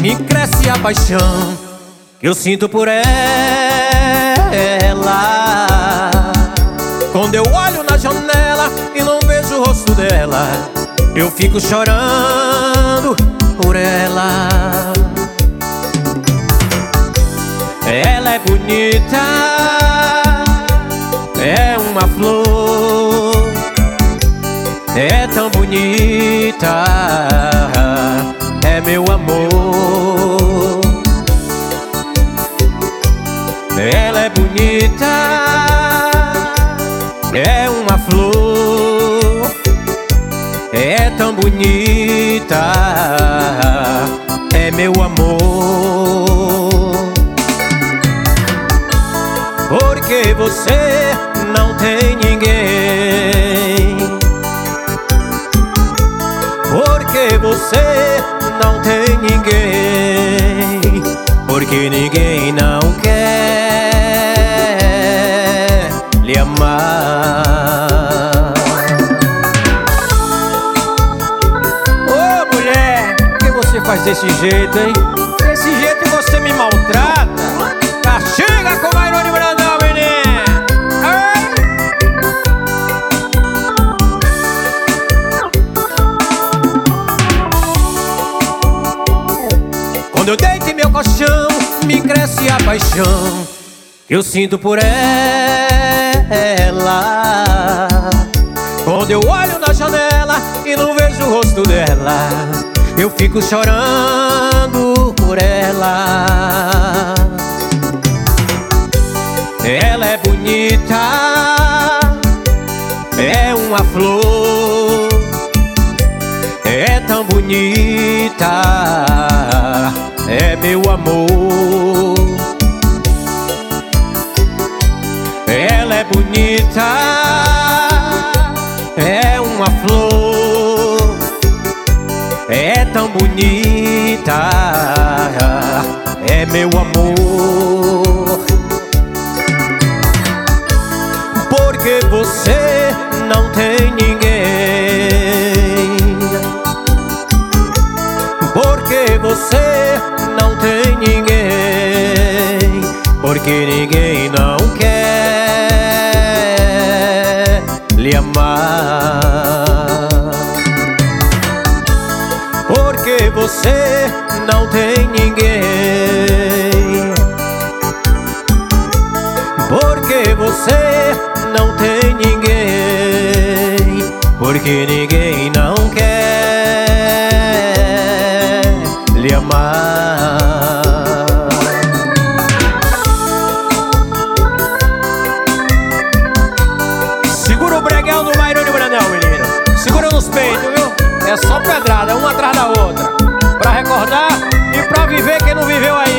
me cresce a paixão que eu sinto por ela. Quando eu olho na janela e não vejo o rosto dela, eu fico chorando por ela. Ela é bonita, é uma flor, é tão bonita, é meu amor. Ela é bonita, é uma flor, é tão bonita, é meu amor. Porque você não tem ninguém, porque você não tem ninguém, porque ninguém não quer lhe amar. Ô mulher, por que você faz desse jeito, hein? Desse jeito você me maltrata. Castiga com Mairone Brandão, menino. Quando eu deito em meu colchão, me cresce a paixão que eu sinto por ela. Quando eu olho na janela e não vejo o rosto dela, eu fico chorando por ela. Ela é bonita, é uma flor, é tão bonita, é meu amor. Ela é bonita, é uma flor, é tão bonita, é meu amor. Porque você não tem ninguém, porque você não tem ninguém, porque ninguém não quer lhe amar. Porque você não tem ninguém, porque você não tem ninguém, porque ninguém não quer lhe amar. Segura o breguel do Mairone Brandão, menino. Segura nos peitos, viu? É só pedrada, uma atrás da outra, pra recordar e pra viver quem não viveu ainda.